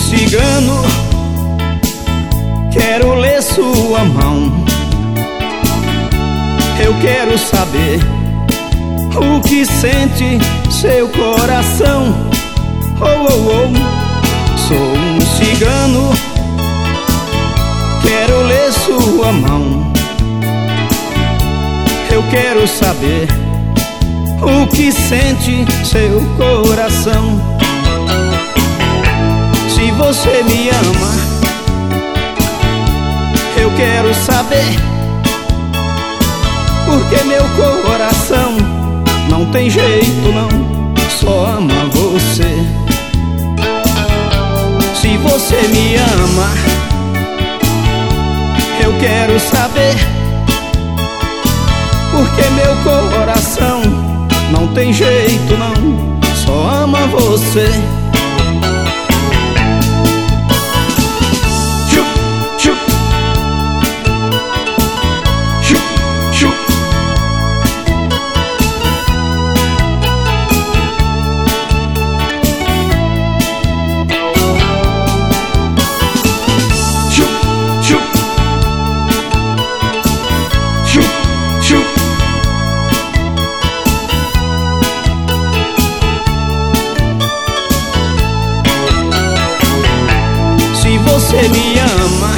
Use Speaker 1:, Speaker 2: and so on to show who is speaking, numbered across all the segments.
Speaker 1: cigano, quero ler sua mão. Eu quero saber o que sente seu coração. Oh, oh, oh. Sou um cigano, quero ler sua mão. Eu quero saber o que sente seu coração. Se você me ama, eu quero saber, porque meu coração não tem jeito não, só ama você. Se você me ama, eu quero saber, porque meu coração não tem jeito não, só ama você. Se você me ama,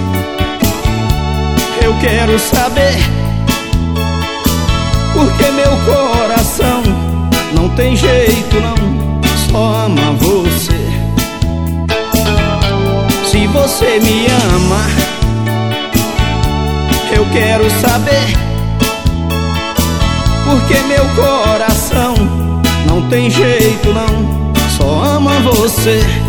Speaker 1: eu quero saber, porque meu coração não tem jeito não, só ama você. Se você me ama, eu quero saber, porque meu coração não tem jeito não, só ama você.